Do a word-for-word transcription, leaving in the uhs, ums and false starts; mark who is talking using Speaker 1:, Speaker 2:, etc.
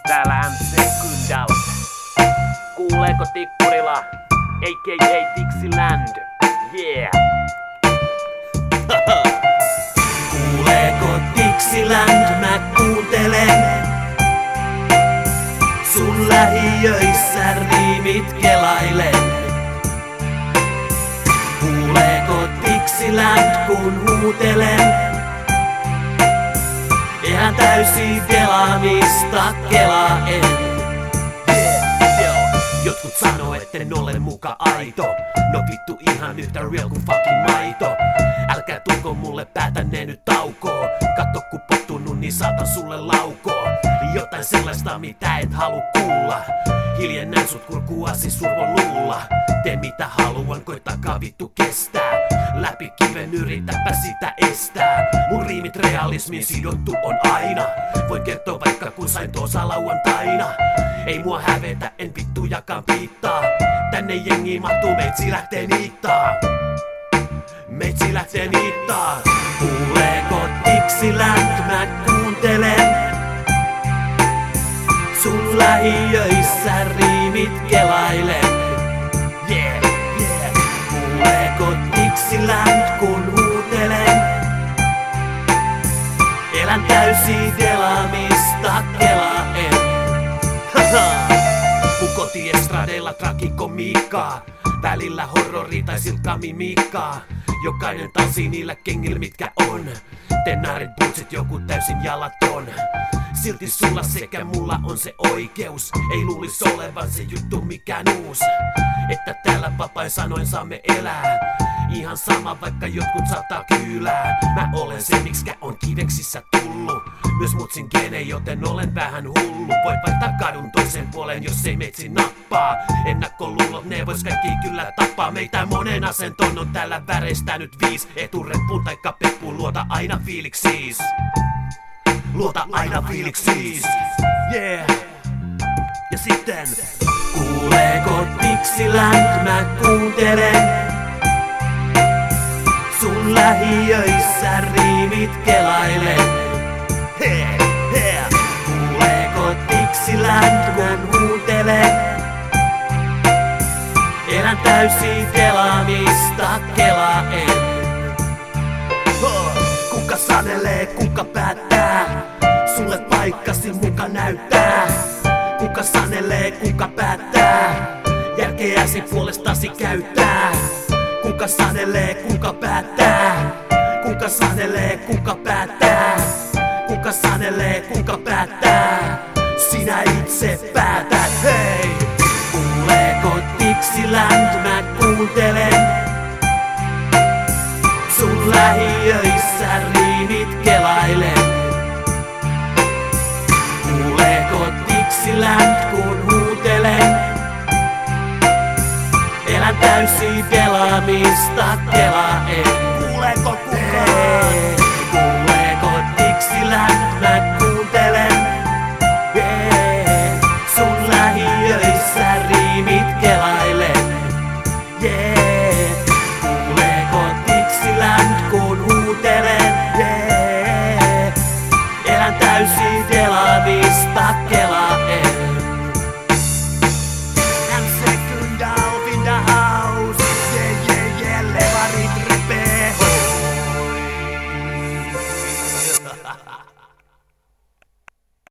Speaker 1: Täällä M C Kundal. Kuuleeko Tikkurila? A K A Dixieland. Yeah.
Speaker 2: Kuuleeko Dixieland, mä kuuntelen. Sun lähiöissä riimit kelailen. Kuuleeko Dixieland, kun huutelen? Ihan täysi delaamista kelaen. Yeah, yo. Jotkut sanoo, etten ole muka aito. No vittu ihan yhtä real kuin fucking maito. Älkää tulko mulle päätänne nyt taukoo. Katso ku pottunut, niin saatan sulle laukoo. Jotain sellaista mitä et halu kuulla. Hiljennän sut kurkuasi survon luulla. Tee mitä haluan, koittakaa vittu kestää. Läpi kiven yritäpä sitä estää. Mun riimit realismiin sidottu on aina. Voin kertoa vaikka kun sain tuossa lauantaina. Ei mua hävetä, en vittu jakaan piittaa. Tänne jengi mahtuu, meitsi lähtee niittaa. Meitsi lähtee niittaa. Kuuleeko Dixieland, mä kuuntelen. Sun lähiöissä riimit kelailen. Yeah, yeah. Kuuleeko Dixieland, kun huutelen? Elän täysi delaamista kelaen. Mun kotiestradeilla tragikomiikkaa. Välillä horrori tai silkkamimiikkaa. Jokainen tanssi niillä kengillä mitkä on. Tennarit, bootsit, joku täysin jalaton. Silti sulla sekä mulla on se oikeus. Ei luulis olevan se juttu mikään uus. Että täällä vapain sanoin saamme elää. Ihan sama vaikka jotkut saattaa kyylää. Mä olen se miksikä on kiveksissä tullu. Myös mutsin gene joten olen vähän hullu. Voit vaihtaa kadun toisen puolen jos ei meitsi nappaa. Ennakkoluulot ne vois kaikki kyllä tappaa. Meitä monen asenton on täällä väreistä nyt viis. Etureppuun taikka peppuun luota aina fiiliksiis. Luota aina fiiliksiis. Yeah. Ja sitten kuuleeko Dixieland, mä kuuntelen. Sun lähiöissä riimit kelailen. He, he. Kuuleeko Dixieland, kun huutelen? Elän täysi delaamista kelaen. Kuka sanelee, kuka päättää? Sulle paikkasi muka näyttää. Kuka sanelee, kuka päättää? Järkeäsi puolestasi käyttää. Kuka sanelee, kuka päättää? Kuka sanelee, kuka päättää? Kuka sanelee, kuka päättää? Sinä itse päätät, hei! Kuuleeko Dixieland, mä kuuntelen. Sun lähiöissä riimit kelailen. Kuuleeko Dixieland, kun huutelen? Elän täysi delaamista kelaen.